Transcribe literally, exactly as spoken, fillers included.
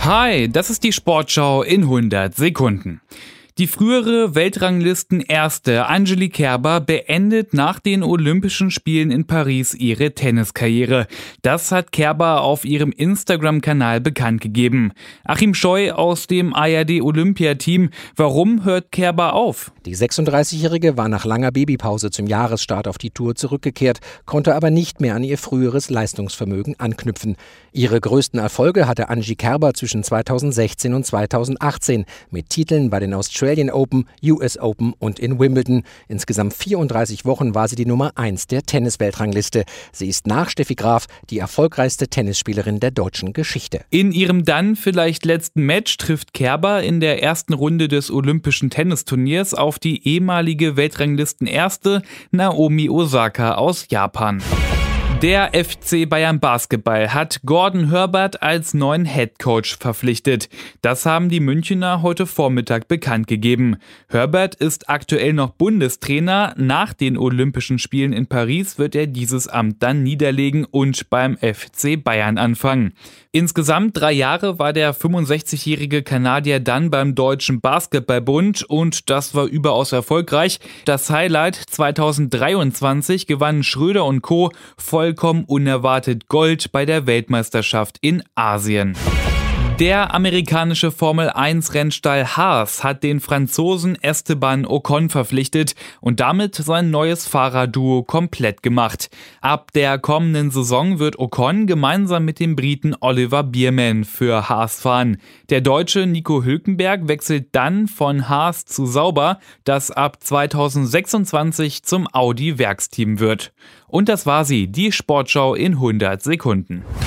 Hi, das ist die Sportschau in hundert Sekunden. Die frühere Weltranglisten-Erste Angelique Kerber beendet nach den Olympischen Spielen in Paris ihre Tenniskarriere. Das hat Kerber auf ihrem Instagram-Kanal bekannt gegeben. Achim Scheu aus dem A R D-Olympiateam. Warum hört Kerber auf? Die sechsunddreißigjährige war nach langer Babypause zum Jahresstart auf die Tour zurückgekehrt, konnte aber nicht mehr an ihr früheres Leistungsvermögen anknüpfen. Ihre größten Erfolge hatte Angie Kerber zwischen zweitausendsechzehn und zweitausendachtzehn mit Titeln bei den Australian Open, U S Open und in Wimbledon. Insgesamt vierunddreißig Wochen war sie die Nummer eins der Tennisweltrangliste. Sie ist nach Steffi Graf die erfolgreichste Tennisspielerin der deutschen Geschichte. In ihrem dann vielleicht letzten Match trifft Kerber in der ersten Runde des Olympischen Tennisturniers auf die ehemalige Weltranglisten-Erste Naomi Osaka aus Japan. Der F C Bayern Basketball hat Gordon Herbert als neuen Headcoach verpflichtet. Das haben die Münchener heute Vormittag bekannt gegeben. Herbert ist aktuell noch Bundestrainer. Nach den Olympischen Spielen in Paris wird er dieses Amt dann niederlegen und beim F C Bayern anfangen. Insgesamt drei Jahre war der fünfundsechzigjährige Kanadier dann beim Deutschen Basketballbund und das war überaus erfolgreich. Das Highlight: zweitausenddreiundzwanzig gewannen Schröder und Co. vollkommen unerwartet Gold bei der Weltmeisterschaft in Asien. Der amerikanische Formel eins Rennstall Haas hat den Franzosen Esteban Ocon verpflichtet und damit sein neues Fahrerduo komplett gemacht. Ab der kommenden Saison wird Ocon gemeinsam mit dem Briten Oliver Bierman für Haas fahren. Der Deutsche Nico Hülkenberg wechselt dann von Haas zu Sauber, das ab zweitausendsechsundzwanzig zum Audi-Werksteam wird. Und das war sie, die Sportschau in hundert Sekunden.